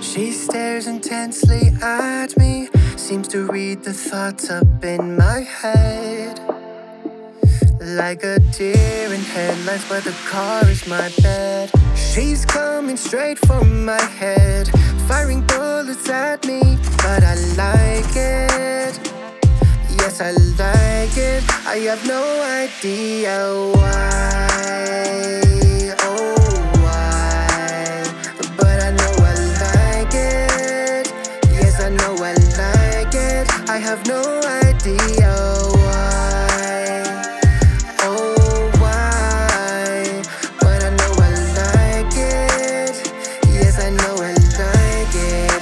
She stares intensely at me, seems to read the thoughts up in my head. Like a deer in headlights, but the car is my bed. She's coming straight for my head, firing bullets at me, but I like it. Yes, I like it. I have no idea why. Oh, why? But I know I like it. Yes, I know I like it. I have no idea why. Oh, why? But I know I like it. Yes, I know I like it.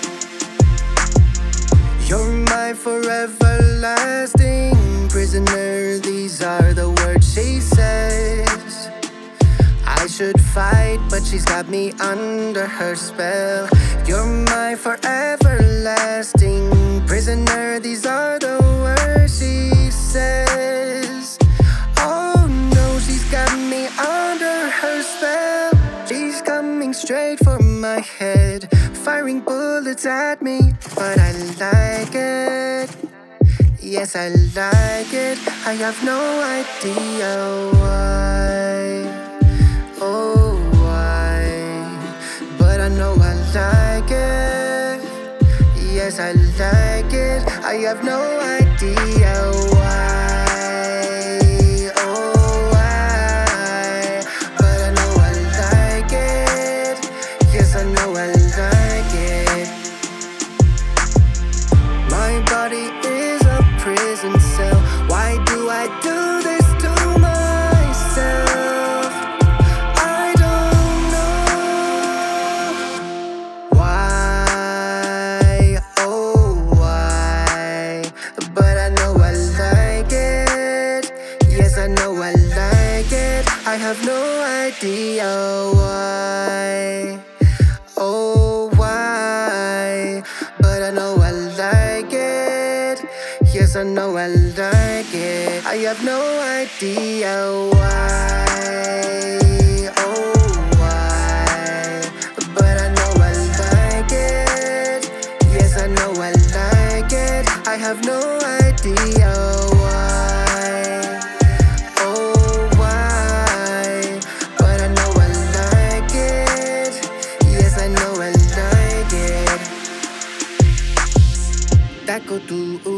You're my forever lasting prisoner, these are the words she says. I should fight, but she's got me under her spell. You're my forever lasting prisoner, these are the words she says. Oh no, she's got me under her spell. She's coming straight for my head, firing bullets at me, but I like it. Yes, I like it. I have no idea why. Oh, why? But I know I like it. Yes, I like it. I have no idea why. Oh, why? But I know I like it. Yes, I know I like it. My body is a prison cell. Why do I do this to myself? I don't know why. Oh, why? But I know I like it. Yes, I know I like it. I have no idea why. Oh, why? But I know I like it. Yes, I know I like it. I have no idea why. Oh, why? But I know I like it. Yes, I know I like it. I have no idea why. Oh, why? But I know I like it. Yes, I know I like it. Taco tu